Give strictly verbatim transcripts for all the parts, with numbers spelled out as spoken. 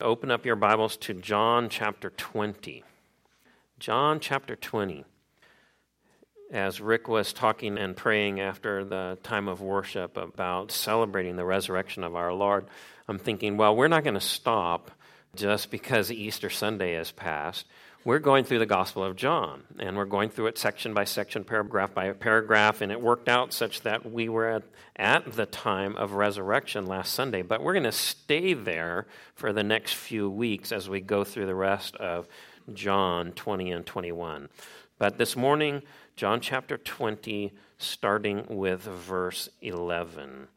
open up your Bibles to John chapter twenty. John chapter twenty. As Rick was talking and praying after the time of worship about celebrating the resurrection of our Lord, I'm thinking, well, we're not going to stop just because Easter Sunday has passed. We're going through the Gospel of John, and we're going through it section by section, paragraph by paragraph, and it worked out such that we were at, at the time of resurrection last Sunday. But we're going to stay there for the next few weeks as we go through the rest of John twenty and twenty-one. But this morning, John chapter twenty, starting with verse eleven.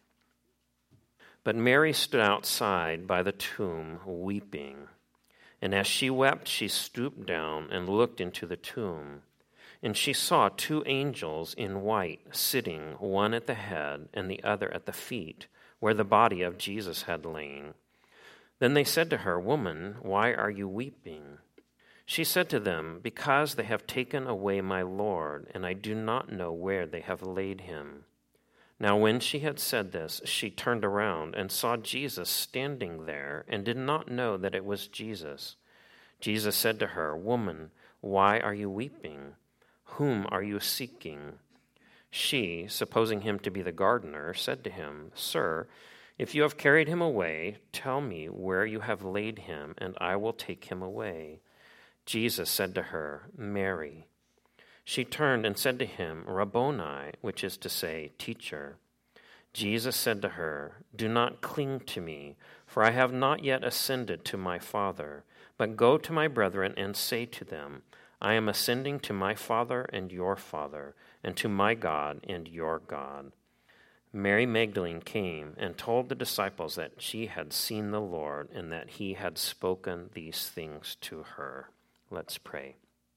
But Mary stood outside by the tomb, weeping. And as she wept, she stooped down and looked into the tomb. And she saw two angels in white sitting, one at the head and the other at the feet, where the body of Jesus had lain. Then they said to her, "Woman, why are you weeping?" She said to them, "Because they have taken away my Lord, and I do not know where they have laid him." Now when she had said this, she turned around and saw Jesus standing there, and did not know that it was Jesus. Jesus said to her, "Woman, why are you weeping? Whom are you seeking?" She, supposing him to be the gardener, said to him, "Sir, if you have carried him away, tell me where you have laid him, and I will take him away." Jesus said to her, "Mary." She turned and said to him, "Rabboni," which is to say, Teacher. Jesus said to her, "Do not cling to me, for I have not yet ascended to my Father. But go to my brethren and say to them, I am ascending to my Father and your Father, and to my God and your God." Mary Magdalene came and told the disciples that she had seen the Lord and that he had spoken these things to her. Let's pray.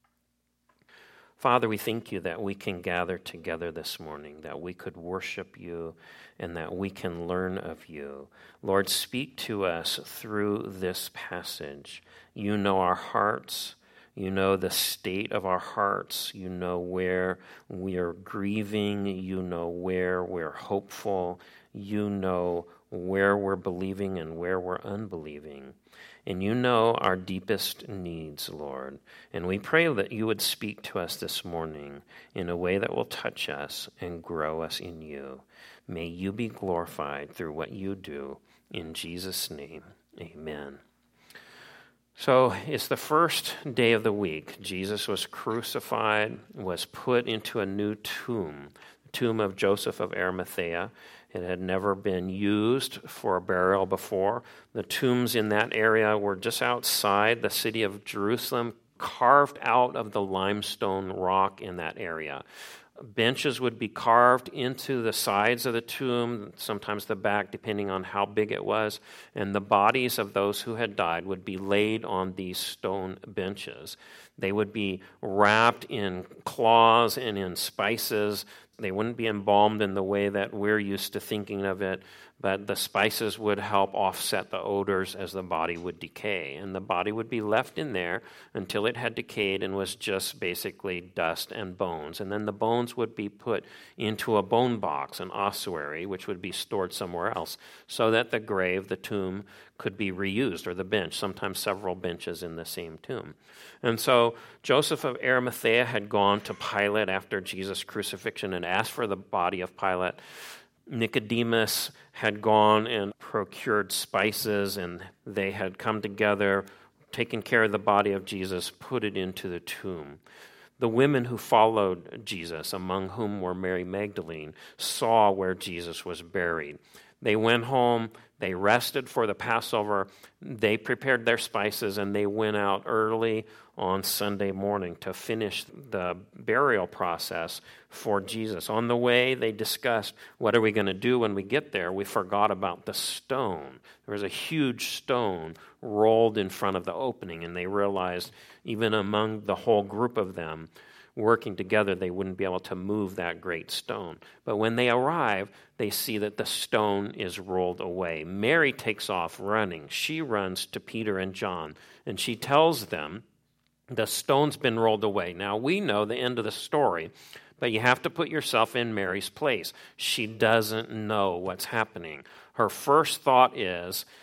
Father, we thank you that we can gather together this morning, that we could worship you, and that we can learn of you. Lord, speak to us through this passage. You know our hearts. You know the state of our hearts. You know where we are grieving. You know where we're hopeful. You know where we're believing and where we're unbelieving. And you know our deepest needs, Lord. And we pray that you would speak to us this morning in a way that will touch us and grow us in you. May you be glorified through what you do. In Jesus' name, amen. So it's the first day of the week. Jesus was crucified, was put into a new tomb, the tomb of Joseph of Arimathea. It had never been used for a burial before. The tombs in that area were just outside the city of Jerusalem, carved out of the limestone rock in that area. Benches would be carved into the sides of the tomb, sometimes the back, depending on how big it was, and the bodies of those who had died would be laid on these stone benches. They would be wrapped in cloths and in spices. They wouldn't be embalmed in the way that we're used to thinking of it, but the spices would help offset the odors as the body would decay. And the body would be left in there until it had decayed and was just basically dust and bones. And then the bones would be put into a bone box, an ossuary, which would be stored somewhere else, so that the grave, the tomb, could be reused, or the bench, sometimes several benches in the same tomb. And so Joseph of Arimathea had gone to Pilate after Jesus' crucifixion and asked for the body of Pilate. Nicodemus had gone and procured spices, and they had come together, taken care of the body of Jesus, put it into the tomb. The women who followed Jesus, among whom were Mary Magdalene, saw where Jesus was buried. They went home, they rested for the Passover, they prepared their spices, and they went out early on Sunday morning to finish the burial process for Jesus. On the way, they discussed, what are we going to do when we get there? We forgot about the stone. There was a huge stone rolled in front of the opening, and they realized, even among the whole group of them, working together, they wouldn't be able to move that great stone. But when they arrive, they see that the stone is rolled away. Mary takes off running. She runs to Peter and John, and she tells them, the stone's been rolled away. Now, we know the end of the story, but you have to put yourself in Mary's place. She doesn't know what's happening. Her first thought is,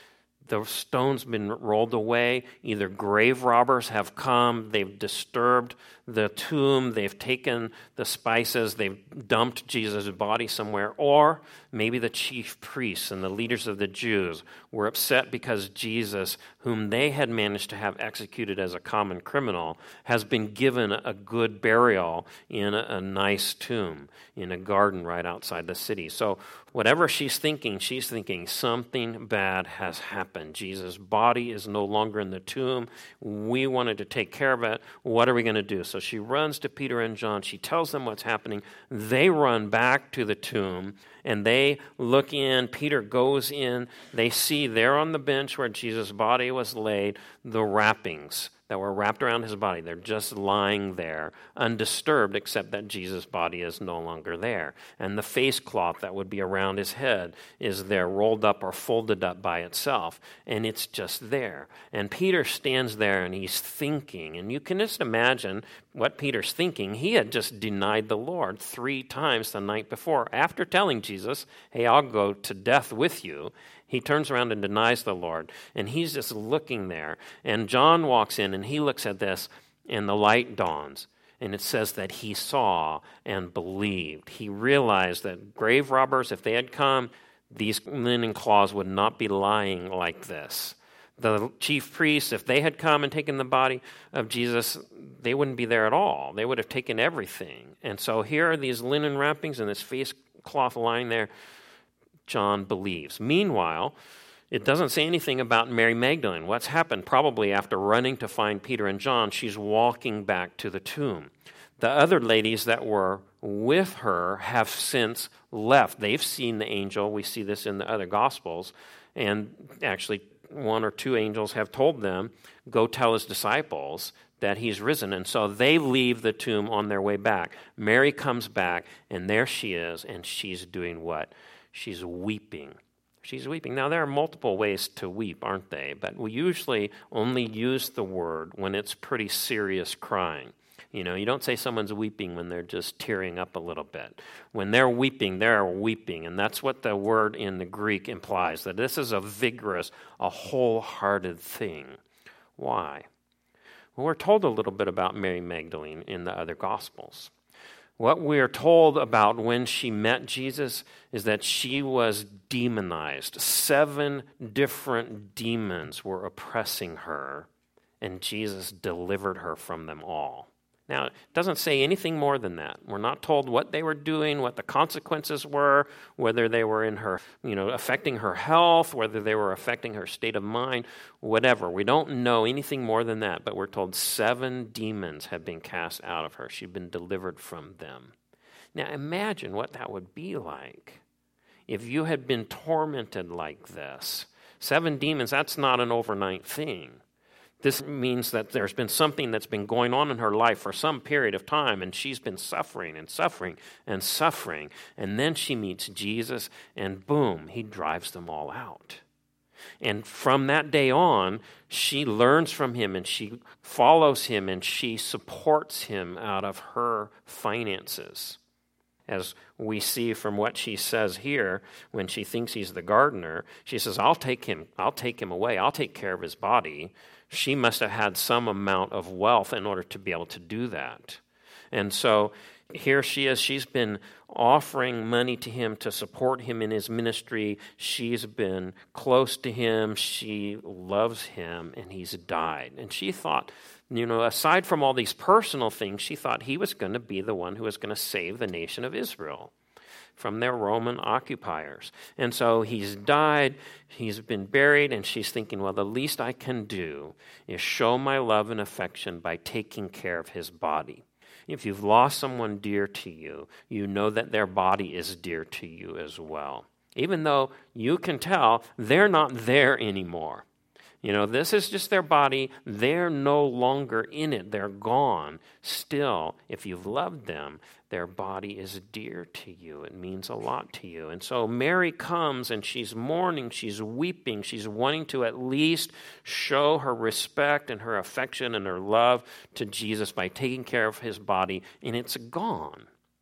The stone's been rolled away. Either grave robbers have come, they've disturbed the tomb, they've taken the spices, they've dumped Jesus' body somewhere, or maybe the chief priests and the leaders of the Jews were upset because Jesus, whom they had managed to have executed as a common criminal, has been given a good burial in a, a nice tomb in a garden right outside the city. So whatever she's thinking, she's thinking something bad has happened. Jesus' body is no longer in the tomb. We wanted to take care of it. What are we going to do? So she runs to Peter and John. She tells them what's happening. They run back to the tomb, and they look in. Peter goes in. They see there on the bench where Jesus' body was laid, the wrappings that were wrapped around his body. They're just lying there, undisturbed, except that Jesus' body is no longer there. And the face cloth that would be around his head is there, rolled up or folded up by itself. And it's just there. And Peter stands there and he's thinking. And you can just imagine what Peter's thinking. He had just denied the Lord three times the night before. After telling Jesus, hey, I'll go to death with you, he turns around and denies the Lord, and he's just looking there. And John walks in, and he looks at this, and the light dawns. And it says that he saw and believed. He realized that grave robbers, if they had come, these linen cloths would not be lying like this. The chief priests, if they had come and taken the body of Jesus, they wouldn't be there at all. They would have taken everything. And so here are these linen wrappings and this face cloth lying there. John believes. Meanwhile, it doesn't say anything about Mary Magdalene. What's happened? Probably after running to find Peter and John, she's walking back to the tomb. The other ladies that were with her have since left. They've seen the angel. We see this in the other Gospels. And actually, one or two angels have told them, go tell his disciples that he's risen. And so they leave the tomb on their way back. Mary comes back, and there she is, and she's doing what? She's weeping. She's weeping. Now, there are multiple ways to weep, aren't they? But we usually only use the word when it's pretty serious crying. You know, you don't say someone's weeping when they're just tearing up a little bit. When they're weeping, they're weeping. And that's what the word in the Greek implies, that this is a vigorous, a wholehearted thing. Why? Well, we're told a little bit about Mary Magdalene in the other Gospels. What we are told about when she met Jesus is that she was demonized. Seven different demons were oppressing her, and Jesus delivered her from them all. Now, it doesn't say anything more than that. We're not told what they were doing, what the consequences were, whether they were in her, you know, affecting her health, whether they were affecting her state of mind, whatever. We don't know anything more than that, but we're told seven demons have been cast out of her. She'd been delivered from them. Now, imagine what that would be like if you had been tormented like this. Seven demons, that's not an overnight thing. This means that there's been something that's been going on in her life for some period of time, and she's been suffering and suffering and suffering. And then she meets Jesus, and boom, he drives them all out. And from that day on, she learns from him, and she follows him, and she supports him out of her finances. As we see from what she says here, when she thinks he's the gardener, she says, I'll take him, I'll take him away, I'll take care of his body. She must have had some amount of wealth in order to be able to do that. And so here she is. She's been offering money to him to support him in his ministry. She's been close to him. She loves him, and he's died. And she thought, you know, aside from all these personal things, she thought he was going to be the one who was going to save the nation of Israel from their Roman occupiers. And so he's died, he's been buried, and she's thinking, well, the least I can do is show my love and affection by taking care of his body. If you've lost someone dear to you, you know that their body is dear to you as well. Even though you can tell they're not there anymore. You know, this is just their body. They're no longer in it. They're gone. Still, if you've loved them, their body is dear to you. It means a lot to you. And so Mary comes, and she's mourning. She's weeping. She's wanting to at least show her respect and her affection and her love to Jesus by taking care of his body, and it's gone.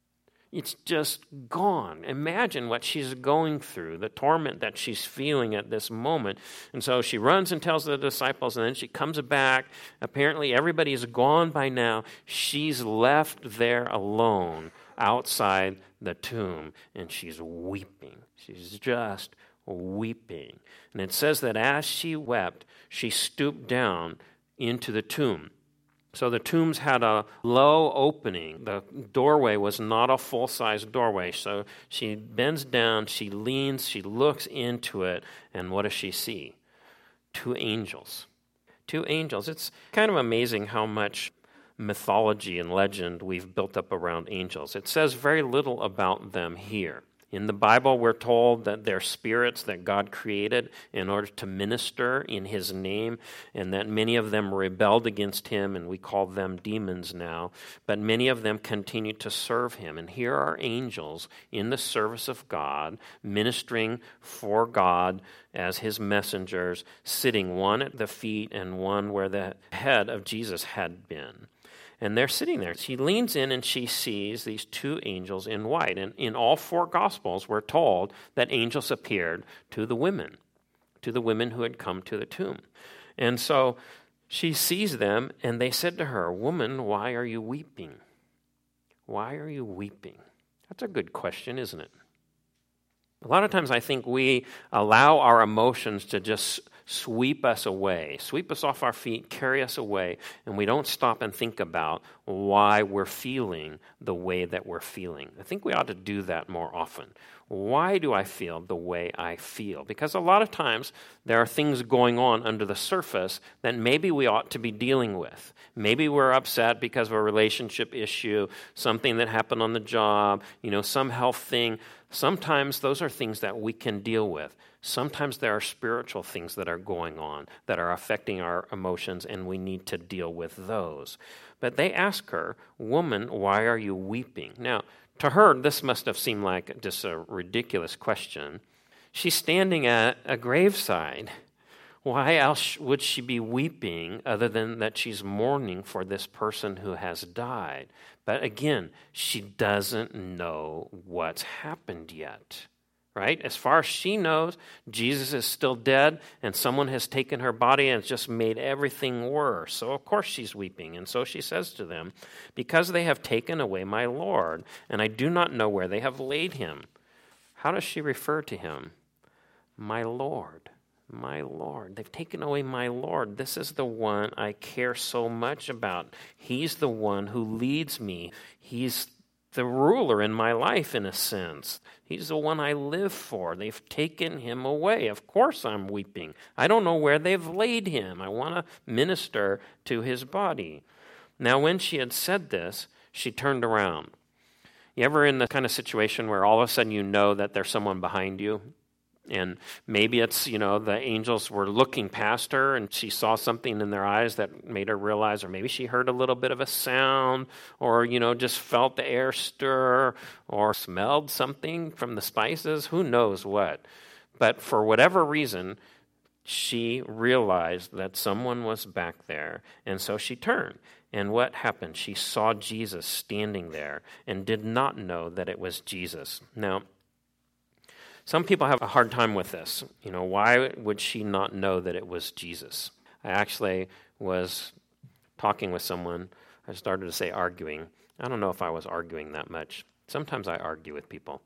It's just gone. Imagine what she's going through, the torment that she's feeling at this moment. And so she runs and tells the disciples, and then she comes back. Apparently everybody's gone by now. She's left there alone outside the tomb, and she's weeping. She's just weeping. And it says that as she wept, she stooped down into the tomb. So the tombs had a low opening. The doorway was not a full-size doorway. So she bends down, she leans, she looks into it, and what does she see? Two angels. Two angels. It's kind of amazing how much mythology and legend we've built up around angels. It says very little about them here. In the Bible, we're told that they're spirits that God created in order to minister in his name, and that many of them rebelled against him, and we call them demons now, but many of them continue to serve him. And here are angels in the service of God, ministering for God as his messengers, sitting one at the feet and one where the head of Jesus had been. And they're sitting there. She leans in and she sees these two angels in white. And in all four Gospels, we're told that angels appeared to the women, to the women who had come to the tomb. And so she sees them, and they said to her, "Woman, why are you weeping? Why are you weeping?" That's a good question, isn't it? A lot of times I think we allow our emotions to just sweep us away, sweep us off our feet, carry us away, and we don't stop and think about why we're feeling the way that we're feeling. I think we ought to do that more often. Why do I feel the way I feel? Because a lot of times there are things going on under the surface that maybe we ought to be dealing with. Maybe we're upset because of a relationship issue, something that happened on the job, you know, some health thing. Sometimes those are things that we can deal with. Sometimes there are spiritual things that are going on that are affecting our emotions, and we need to deal with those. But they ask her, "Woman, why are you weeping?" Now, to her, this must have seemed like just a ridiculous question. She's standing at a graveside. Why else would she be weeping other than that she's mourning for this person who has died? But again, she doesn't know what's happened yet, right? As far as she knows, Jesus is still dead, and someone has taken her body and just made everything worse. So of course she's weeping. And so she says to them, "Because they have taken away my Lord, and I do not know where they have laid him." How does she refer to him? My Lord. My Lord. They've taken away my Lord. This is the one I care so much about. He's the one who leads me. He's the ruler in my life, in a sense. He's the one I live for. They've taken him away. Of course I'm weeping. I don't know where they've laid him. I want to minister to his body. Now, when she had said this, she turned around. You ever in the kind of situation where all of a sudden you know that there's someone behind you? And maybe it's, you know, the angels were looking past her and she saw something in their eyes that made her realize, or maybe she heard a little bit of a sound, or, you know, just felt the air stir, or smelled something from the spices, who knows what. But for whatever reason, she realized that someone was back there, and so she turned. And what happened? She saw Jesus standing there and did not know that it was Jesus. Now, some people have a hard time with this. You know, why would she not know that it was Jesus? I actually was talking with someone. I started to say arguing. I don't know if I was arguing that much. Sometimes I argue with people.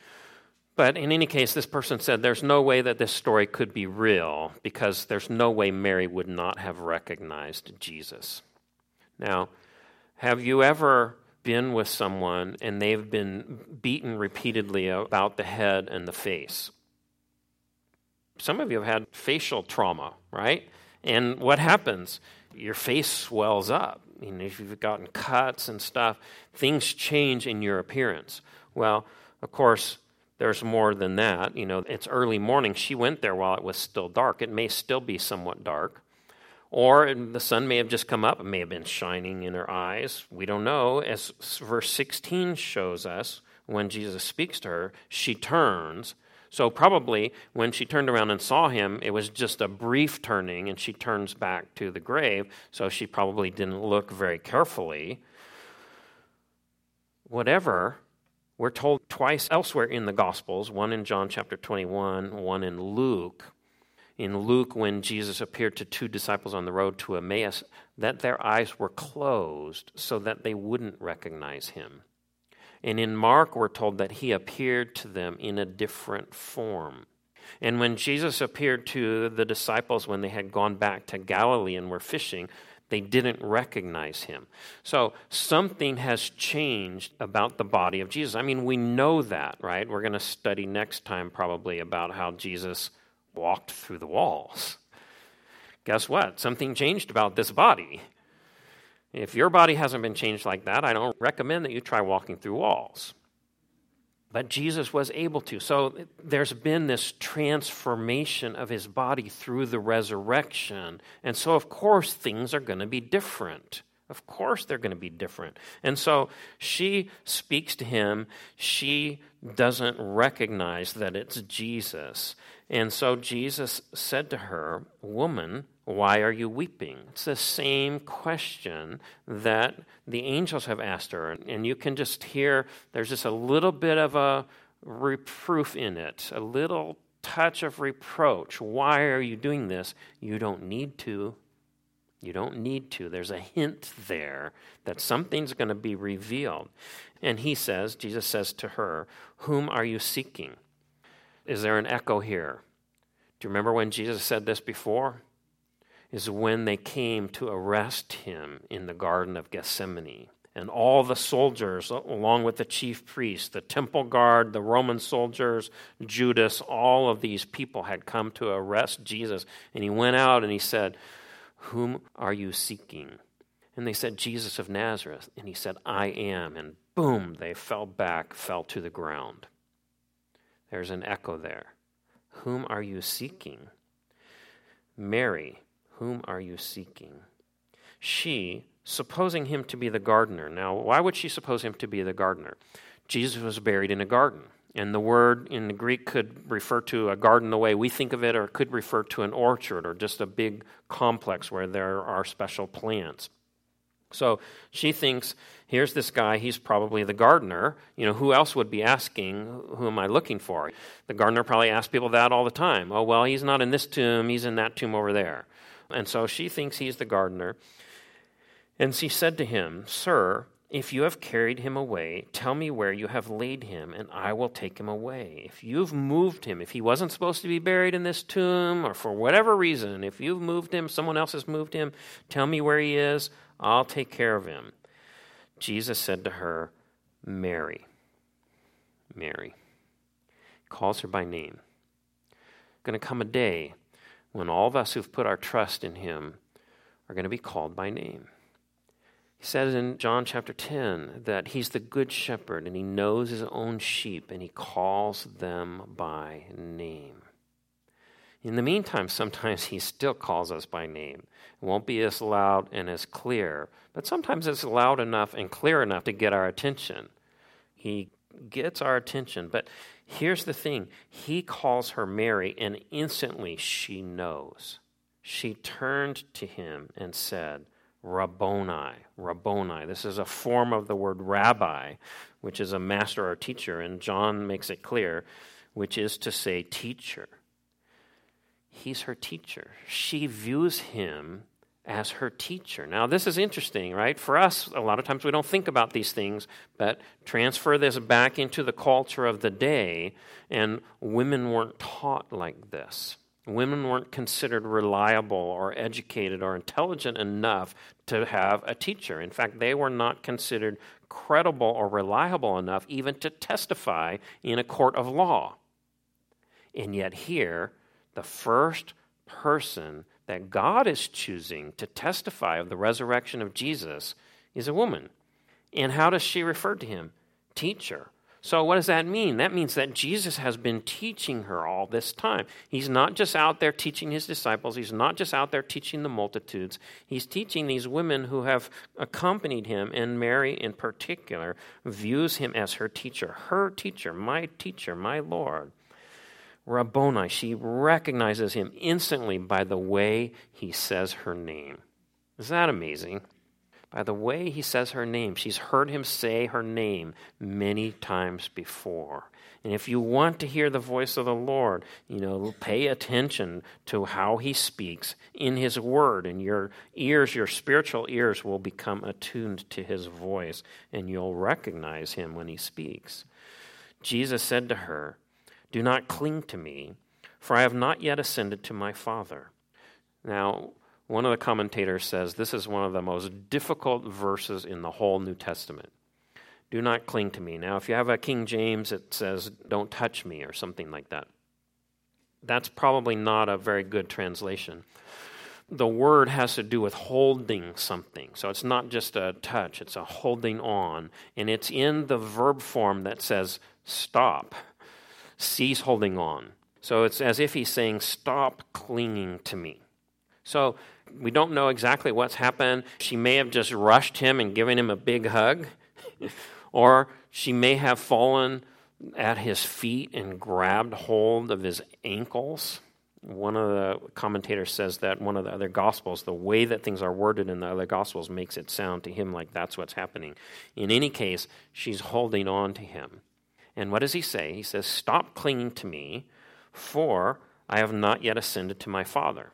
But in any case, this person said there's no way that this story could be real because there's no way Mary would not have recognized Jesus. Now, have you ever been with someone and they've been beaten repeatedly about the head and the face? Some of you have had facial trauma, right? And what happens? Your face swells up. You know, if you've gotten cuts and stuff, things change in your appearance. Well, of course, there's more than that. You know, it's early morning. She went there while it was still dark. It may still be somewhat dark. Or the sun may have just come up. It may have been shining in her eyes. We don't know. As verse sixteen shows us, when Jesus speaks to her, she turns. So probably when she turned around and saw him, it was just a brief turning, and she turns back to the grave. So she probably didn't look very carefully. Whatever, We're told twice elsewhere in the Gospels, one in John chapter twenty-one, one in Luke. In Luke, when Jesus appeared to two disciples on the road to Emmaus, that their eyes were closed so that they wouldn't recognize him. And in Mark, we're told that he appeared to them in a different form. And when Jesus appeared to the disciples when they had gone back to Galilee and were fishing, they didn't recognize him. So something has changed about the body of Jesus. I mean, we know that, right? We're going to study next time probably about how Jesus walked through the walls. Guess what? Something changed about this body. If your body hasn't been changed like that, I don't recommend that you try walking through walls. But Jesus was able to. So there's been this transformation of his body through the resurrection. And so, of course, things are going to be different. Of course they're going to be different. And so she speaks to him. She doesn't recognize that it's Jesus. And so Jesus said to her, "Woman, why are you weeping?" It's the same question that the angels have asked her. And you can just hear there's just a little bit of a reproof in it, a little touch of reproach. Why are you doing this? You don't need to. You don't need to. There's a hint there that something's going to be revealed. And he says, Jesus says to her, "Whom are you seeking?" Is there an echo here? Do you remember when Jesus said this before? Is when they came to arrest him in the Garden of Gethsemane. And all the soldiers, along with the chief priests, the temple guard, the Roman soldiers, Judas, all of these people had come to arrest Jesus. And he went out and he said, "Whom are you seeking?" And they said, "Jesus of Nazareth." And he said, "I am." And boom, they fell back, fell to the ground. There's an echo there. Whom are you seeking? Mary, whom are you seeking? She, supposing him to be the gardener. Now, why would she suppose him to be the gardener? Jesus was buried in a garden. And the word in the Greek could refer to a garden the way we think of it, or it could refer to an orchard or just a big complex where there are special plants. So she thinks, here's this guy, he's probably the gardener. You know, who else would be asking, who am I looking for? The gardener probably asks people that all the time. Oh, well, he's not in this tomb, he's in that tomb over there. And so she thinks he's the gardener. And she said to him, "Sir, if you have carried him away, tell me where you have laid him, and I will take him away. If you've moved him, if he wasn't supposed to be buried in this tomb, or for whatever reason, if you've moved him, someone else has moved him, tell me where he is, I'll take care of him." Jesus said to her, "Mary." Mary. He calls her by name. Going to come a day when all of us who've put our trust in him are going to be called by name. He says in John chapter ten that he's the good shepherd and he knows his own sheep and he calls them by name. In the meantime, sometimes he still calls us by name. It won't be as loud and as clear, but sometimes it's loud enough and clear enough to get our attention. He gets our attention, but here's the thing. He calls her Mary, and instantly she knows. She turned to him and said, Rabboni, Rabboni. This is a form of the word rabbi, which is a master or teacher, and John makes it clear, which is to say teacher. He's her teacher. She views him as her teacher. Now, this is interesting, right? For us, a lot of times we don't think about these things, but transfer this back into the culture of the day, and women weren't taught like this. Women weren't considered reliable or educated or intelligent enough to have a teacher. In fact, they were not considered credible or reliable enough even to testify in a court of law. And yet here, the first person that God is choosing to testify of the resurrection of Jesus is a woman. And how does she refer to him? Teacher. So what does that mean? That means that Jesus has been teaching her all this time. He's not just out there teaching his disciples. He's not just out there teaching the multitudes. He's teaching these women who have accompanied him, and Mary in particular views him as her teacher. Her teacher, my teacher, my Lord. Rabboni, she recognizes him instantly by the way he says her name. Is that amazing? By the way he says her name. She's heard him say her name many times before. And if you want to hear the voice of the Lord, you know, pay attention to how he speaks in his word, and your ears, your spiritual ears will become attuned to his voice, and you'll recognize him when he speaks. Jesus said to her, "Do not cling to me, for I have not yet ascended to my Father." Now, one of the commentators says this is one of the most difficult verses in the whole New Testament. Do not cling to me. Now, if you have a King James, it says, don't touch me, or something like that. That's probably not a very good translation. The word has to do with holding something. So it's not just a touch, it's a holding on. And it's in the verb form that says, stop, cease holding on. So it's as if he's saying, stop clinging to me. So we don't know exactly what's happened. She may have just rushed him and given him a big hug. Or she may have fallen at his feet and grabbed hold of his ankles. One of the commentators says that one of the other Gospels, the way that things are worded in the other Gospels makes it sound to him like that's what's happening. In any case, she's holding on to him. And what does he say? He says, stop clinging to me, for I have not yet ascended to my Father.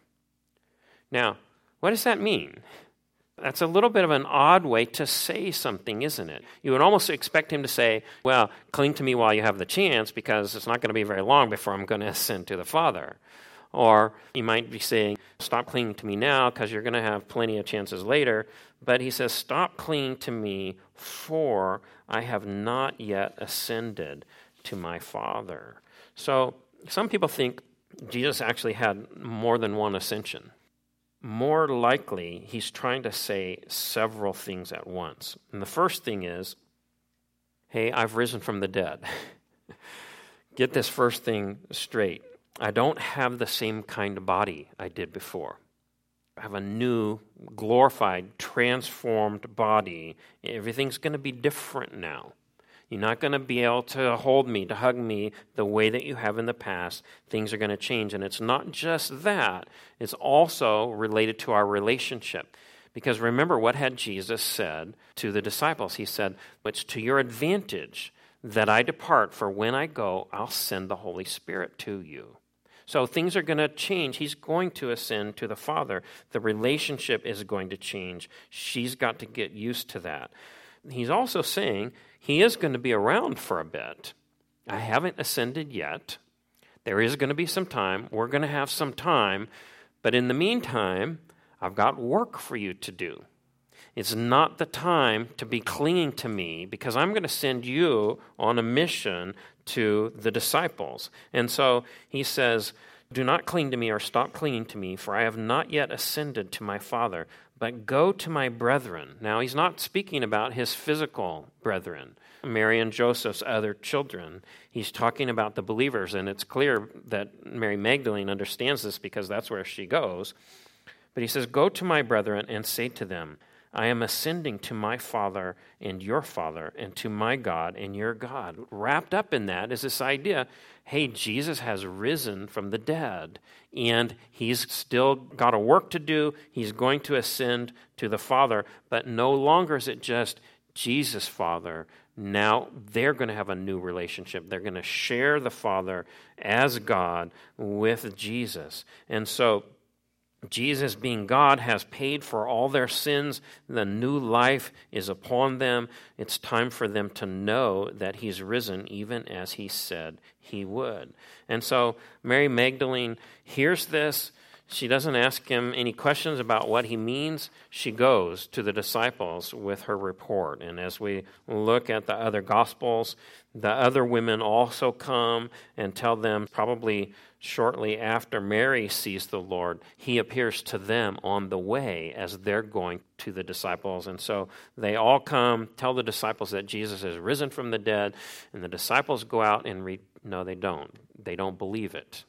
Now, what does that mean? That's a little bit of an odd way to say something, isn't it? You would almost expect him to say, well, cling to me while you have the chance, because it's not going to be very long before I'm going to ascend to the Father. Or he might be saying, stop clinging to me now, because you're going to have plenty of chances later. But he says, stop clinging to me, for I have not yet ascended to my Father. So some people think Jesus actually had more than one ascension. More likely, he's trying to say several things at once. And the first thing is, hey, I've risen from the dead. Get this first thing straight. I don't have the same kind of body I did before. I have a new, glorified, transformed body. Everything's going to be different now. You're not going to be able to hold me, to hug me the way that you have in the past. Things are going to change. And it's not just that. It's also related to our relationship. Because remember, what had Jesus said to the disciples? He said, it's to your advantage that I depart, for when I go, I'll send the Holy Spirit to you. So things are going to change. He's going to ascend to the Father. The relationship is going to change. She's got to get used to that. He's also saying he is going to be around for a bit. I haven't ascended yet. There is going to be some time. We're going to have some time. But in the meantime, I've got work for you to do. It's not the time to be clinging to me, because I'm going to send you on a mission to the disciples. And so he says, do not cling to me or stop clinging to me, for I have not yet ascended to my Father, but go to my brethren. Now, he's not speaking about his physical brethren, Mary and Joseph's other children. He's talking about the believers, and it's clear that Mary Magdalene understands this because that's where she goes. But he says, go to my brethren and say to them, I am ascending to my Father and your Father, and to my God and your God. Wrapped up in that is this idea, hey, Jesus has risen from the dead, and he's still got a work to do. He's going to ascend to the Father, but no longer is it just Jesus' Father. Now they're going to have a new relationship. They're going to share the Father as God with Jesus. And so Jesus, being God, has paid for all their sins. The new life is upon them. It's time for them to know that he's risen, even as he said he would. And so Mary Magdalene hears this. She doesn't ask him any questions about what he means. She goes to the disciples with her report. And as we look at the other Gospels, the other women also come and tell them, probably shortly after Mary sees the Lord, he appears to them on the way as they're going to the disciples. And so they all come, tell the disciples that Jesus has risen from the dead, and the disciples go out and read. No, they don't. They don't believe it.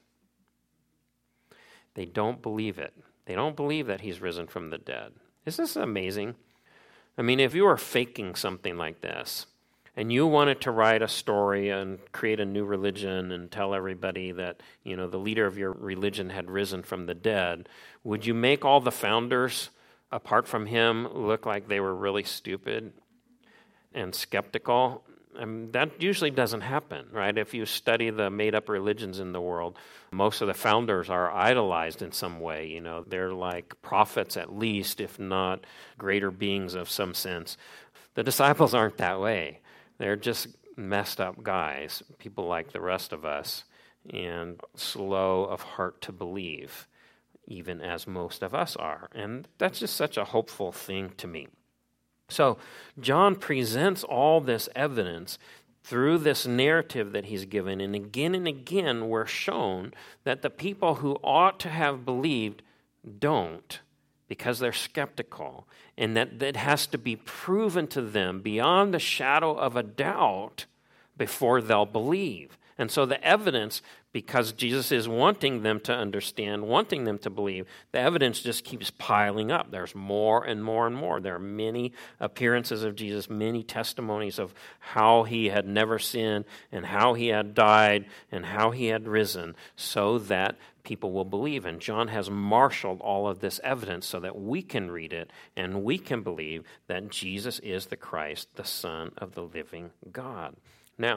They don't believe it. They don't believe that he's risen from the dead. Isn't this amazing? I mean, if you were faking something like this, and you wanted to write a story and create a new religion and tell everybody that, you know, the leader of your religion had risen from the dead, would you make all the founders apart from him, look like they were really stupid and skeptical. I mean, that usually doesn't happen, right? If you study the made-up religions in the world, most of the founders are idolized in some way. You know, they're like prophets at least, if not greater beings of some sense. The disciples aren't that way. They're just messed up guys, people like the rest of us, and slow of heart to believe, even as most of us are. And that's just such a hopeful thing to me. So John presents all this evidence through this narrative that he's given, and again and again we're shown that the people who ought to have believed don't, because they're skeptical, and that it has to be proven to them beyond the shadow of a doubt before they'll believe. And so the evidence, because Jesus is wanting them to understand, wanting them to believe, the evidence just keeps piling up. There's more and more and more. There are many appearances of Jesus, many testimonies of how he had never sinned and how he had died and how he had risen, so that people will believe. And John has marshaled all of this evidence so that we can read it and we can believe that Jesus is the Christ, the Son of the living God. Now,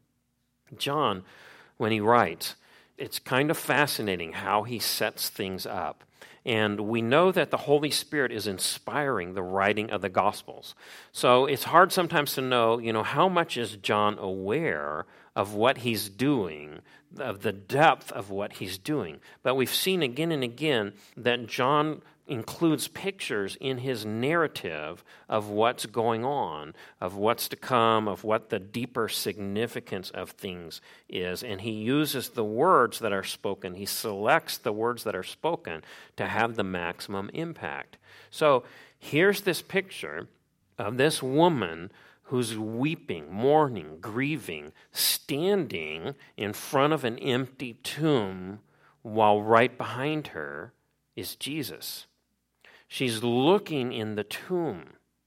John, when he writes, it's kind of fascinating how he sets things up. And we know that the Holy Spirit is inspiring the writing of the Gospels. So it's hard sometimes to know, you know, how much is John aware of what he's doing, of the depth of what he's doing. But we've seen again and again that John includes pictures in his narrative of what's going on, of what's to come, of what the deeper significance of things is. And he uses the words that are spoken. He selects the words that are spoken to have the maximum impact. So here's this picture of this woman who's weeping, mourning, grieving, standing in front of an empty tomb, while right behind her is Jesus. She's looking in the tomb.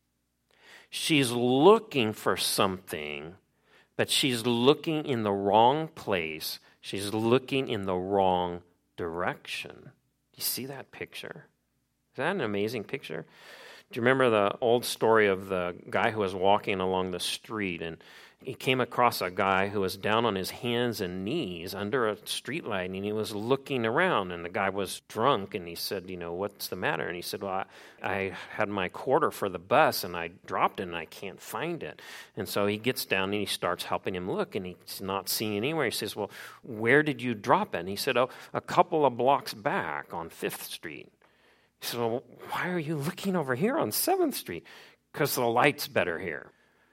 She's looking for something, but she's looking in the wrong place. She's looking in the wrong direction. Do you see that picture? Is that an amazing picture? Do you remember the old story of the guy who was walking along the street, and he came across a guy who was down on his hands and knees under a streetlight, and he was looking around, and the guy was drunk, and he said, you know, what's the matter? And he said, well, I, I had my quarter for the bus, and I dropped it, and I can't find it. And so he gets down, and he starts helping him look, and he's not seeing anywhere. He says, well, where did you drop it? And he said, oh, a couple of blocks back on Fifth Street. He said, well, why are you looking over here on seventh Street? Because the light's better here.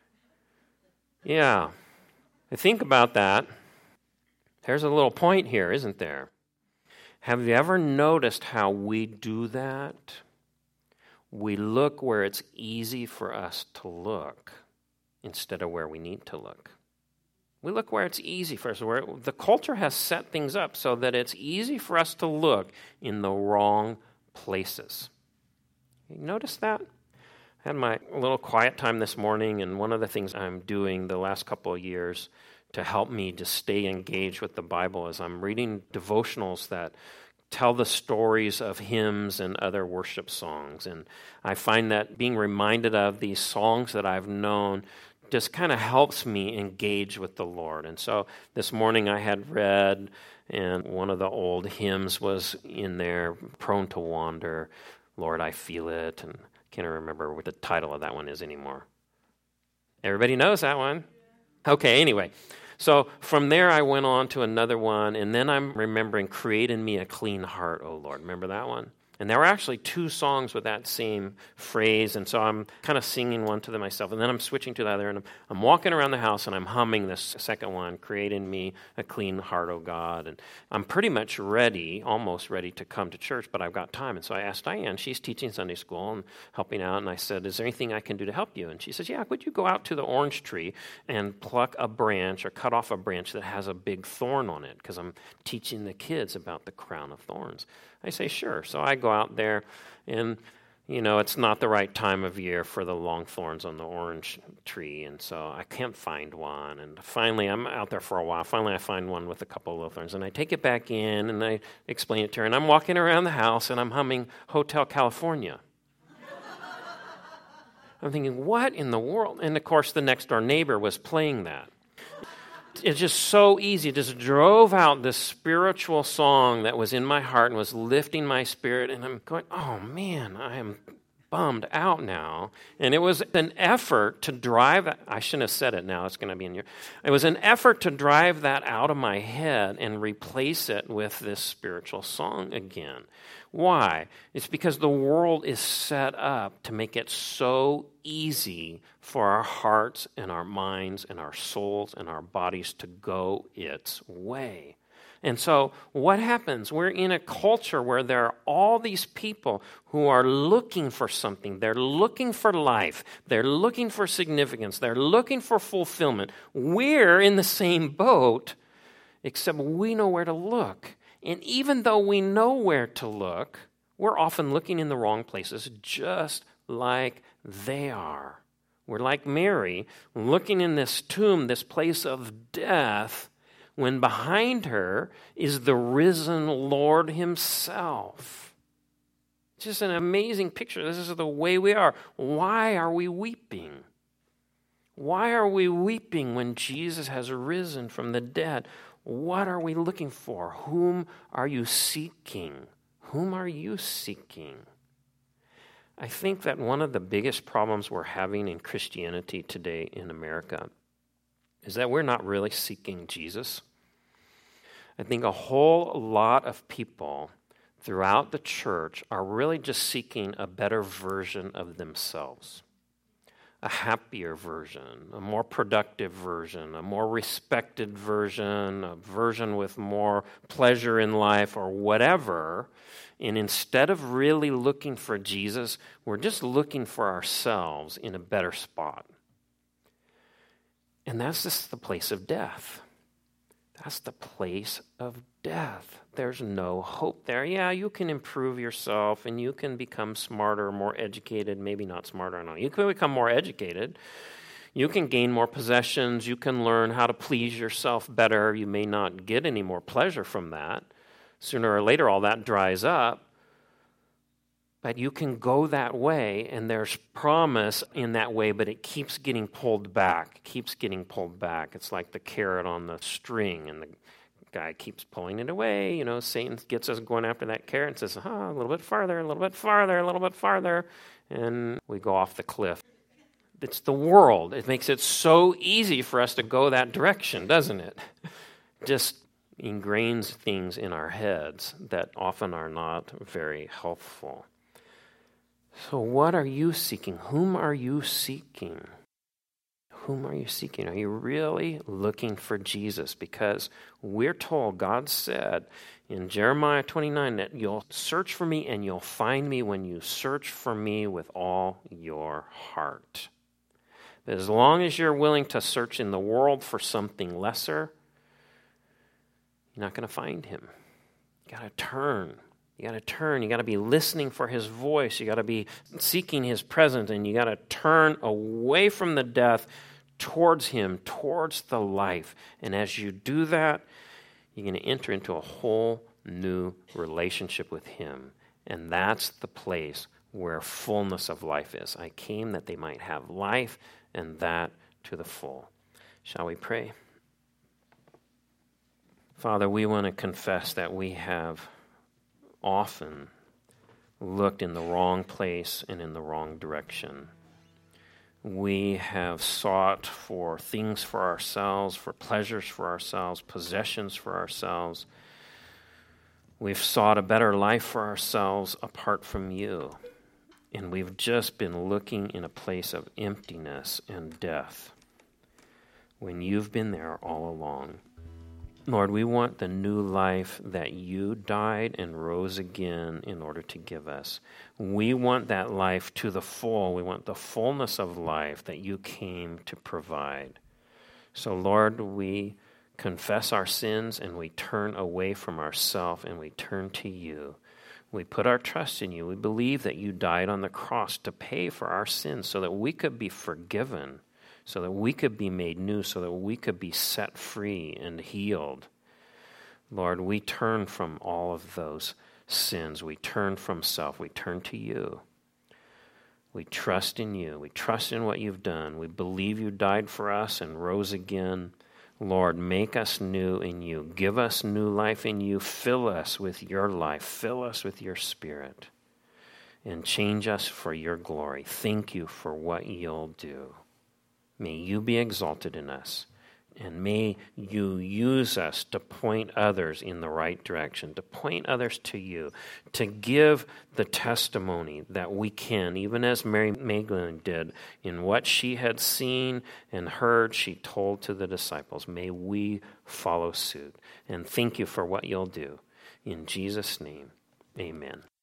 Yeah, I think about that. There's a little point here, isn't there? Have you ever noticed how we do that? We look where it's easy for us to look instead of where we need to look. We look where it's easy for us. Where the culture has set things up so that it's easy for us to look in the wrong places. You notice that? I had my little quiet time this morning, and one of the things I'm doing the last couple of years to help me to stay engaged with the Bible is I'm reading devotionals that tell the stories of hymns and other worship songs. And I find that being reminded of these songs that I've known just kind of helps me engage with the Lord. And so this morning I had read, and one of the old hymns was in there, Prone to Wander, Lord, I Feel It, and can't remember what the title of that one is anymore. Everybody knows that one? Okay, anyway. So from there I went on to another one, and then I'm remembering Create in Me a Clean Heart, O Lord. Remember that one? And there were actually two songs with that same phrase, and so I'm kind of singing one to them myself, and then I'm switching to the other, and I'm, I'm walking around the house, and I'm humming this second one, Create in Me a Clean Heart, O God, and I'm pretty much ready, almost ready to come to church, but I've got time, and so I asked Diane, she's teaching Sunday school and helping out, and I said, is there anything I can do to help you? And she says, yeah, would you go out to the orange tree and pluck a branch or cut off a branch that has a big thorn on it, because I'm teaching the kids about the crown of thorns. I say, sure. So I go out there, and, you know, it's not the right time of year for the long thorns on the orange tree, and so I can't find one. And finally, I'm out there for a while. Finally, I find one with a couple of little thorns, and I take it back in, and I explain it to her. And I'm walking around the house, and I'm humming Hotel California. I'm thinking, what in the world? And of course, the next door neighbor was playing that. It's just so easy. It just drove out this spiritual song that was in my heart and was lifting my spirit. And I'm going, oh man, I am bummed out now. And it was an effort to drive that. I shouldn't have said it now. It's going to be in your. It was an effort to drive that out of my head and replace it with this spiritual song again. Why? It's because the world is set up to make it so easy for our hearts and our minds and our souls and our bodies to go its way. And so what happens? We're in a culture where there are all these people who are looking for something. They're looking for life. They're looking for significance. They're looking for fulfillment. We're in the same boat, except we know where to look. And even though we know where to look, we're often looking in the wrong places, just like they are. We're like Mary, looking in this tomb, this place of death, when behind her is the risen Lord himself. It's just an amazing picture. This is the way we are. Why are we weeping? Why are we weeping when Jesus has risen from the dead? What are we looking for? Whom are you seeking? Whom are you seeking? I think that one of the biggest problems we're having in Christianity today in America is that we're not really seeking Jesus. I think a whole lot of people throughout the church are really just seeking a better version of themselves. A happier version, a more productive version, a more respected version, a version with more pleasure in life or whatever. And instead of really looking for Jesus, we're just looking for ourselves in a better spot. And that's just the place of death. That's the place of death. There's no hope there. Yeah, you can improve yourself and you can become smarter, more educated, maybe not smarter, I don't know. You can become more educated. You can gain more possessions. You can learn how to please yourself better. You may not get any more pleasure from that. Sooner or later, all that dries up. But you can go that way, and there's promise in that way, but it keeps getting pulled back, keeps getting pulled back. It's like the carrot on the string, and the guy keeps pulling it away. You know, Satan gets us going after that carrot and says, ah, a little bit farther, a little bit farther, a little bit farther, and we go off the cliff. It's the world. It makes it so easy for us to go that direction, doesn't it? Just ingrains things in our heads that often are not very helpful. So what are you seeking? Whom are you seeking? Whom are you seeking? Are you really looking for Jesus? Because we're told, God said in Jeremiah twenty-nine that you'll search for me and you'll find me when you search for me with all your heart. But as long as you're willing to search in the world for something lesser, you're not going to find him. You got to turn. You got to turn. You got to be listening for his voice. You got to be seeking his presence, and you got to turn away from the death towards him, towards the life. And as you do that, you're going to enter into a whole new relationship with him. And that's the place where fullness of life is. I came that they might have life, and that to the full. Shall we pray? Father, we want to confess that we have often looked in the wrong place and in the wrong direction. We have sought for things for ourselves, for pleasures for ourselves, possessions for ourselves. We've sought a better life for ourselves apart from you. And we've just been looking in a place of emptiness and death when you've been there all along. Lord, we want the new life that you died and rose again in order to give us. We want that life to the full. We want the fullness of life that you came to provide. So, Lord, we confess our sins and we turn away from ourselves and we turn to you. We put our trust in you. We believe that you died on the cross to pay for our sins so that we could be forgiven, so that we could be made new, so that we could be set free and healed. Lord, we turn from all of those sins. We turn from self. We turn to you. We trust in you. We trust in what you've done. We believe you died for us and rose again. Lord, make us new in you. Give us new life in you. Fill us with your life. Fill us with your Spirit. And change us for your glory. Thank you for what you'll do. May you be exalted in us. And may you use us to point others in the right direction, to point others to you, to give the testimony that we can, even as Mary Magdalene did, in what she had seen and heard, she told to the disciples. May we follow suit. And thank you for what you'll do. In Jesus' name, amen.